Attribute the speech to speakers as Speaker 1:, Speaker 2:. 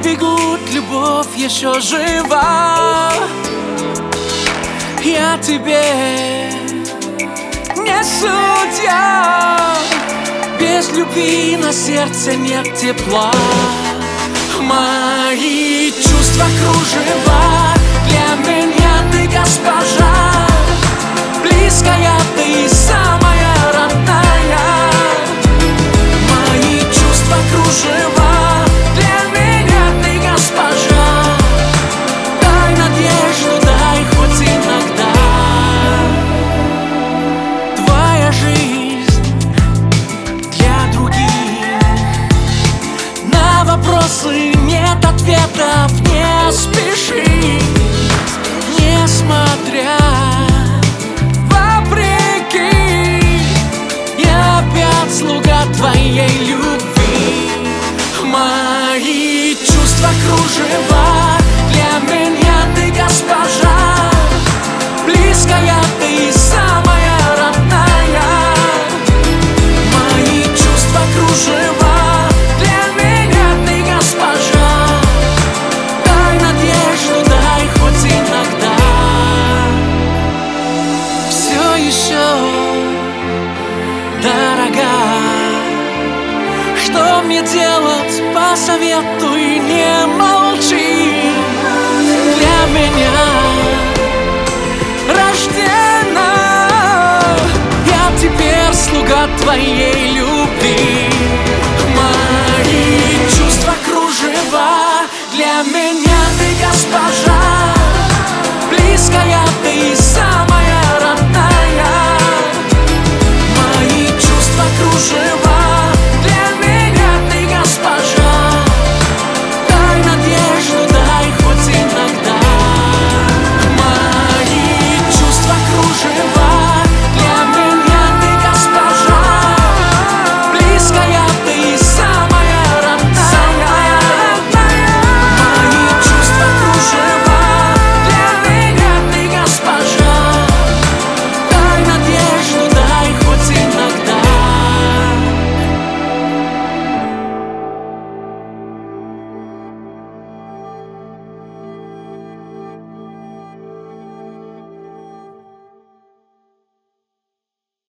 Speaker 1: бегут, любовь еще жива. Я тебе не судья, без любви на сердце нет тепла. Мои чувства кружева, для меня ты госпожа, близкая ты, самая родная. Мои чувства кружева, для меня ты госпожа, дай надежду, дай хоть иногда. Твоя жизнь для других, на вопросы нет ответов, не спеши, несмотря, вопреки, я опять слуга твоей любви. Мои чувства кружева, для меня ты госпожа, близкая ты, самая родная. Мои чувства кружева, для меня ты госпожа, дай надежду, дай хоть иногда. Все еще дорога, что мне делать, посоветуй, не молчи. Для меня рождена, я теперь слуга твоей